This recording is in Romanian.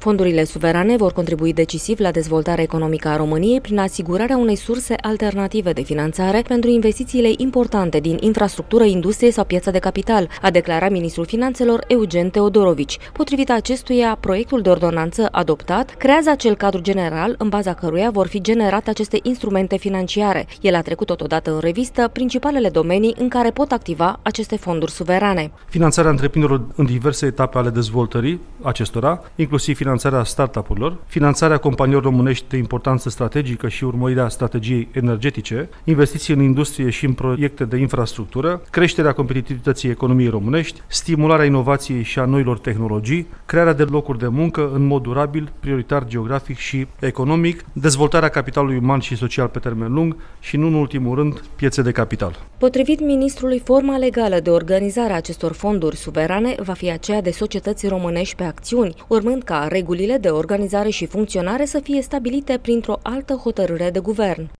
Fondurile suverane vor contribui decisiv la dezvoltarea economică a României prin asigurarea unei surse alternative de finanțare pentru investițiile importante din infrastructură, industrie sau piața de capital, a declarat ministrul finanțelor Eugen Teodorovici. Potrivit acestuia, proiectul de ordonanță adoptat creează acel cadru general în baza căruia vor fi generate aceste instrumente financiare. El a trecut totodată în revistă principalele domenii în care pot activa aceste fonduri suverane. Finanțarea întreprinderilor în diverse etape ale dezvoltării acestora, inclusiv finanțarea startup-urilor, finanțarea companiilor românești de importanță strategică și urmărirea strategiei energetice, investiții în industrie și în proiecte de infrastructură, creșterea competitivității economiei românești, stimularea inovației și a noilor tehnologii, crearea de locuri de muncă în mod durabil, prioritar geografic și economic, dezvoltarea capitalului uman și social pe termen lung și, nu în ultimul rând, piețe de capital. Potrivit ministrului, forma legală de organizare a acestor fonduri suverane va fi aceea de societăți românești pe acțiuni, urmând ca regulile de organizare și funcționare să fie stabilite printr-o altă hotărâre de guvern.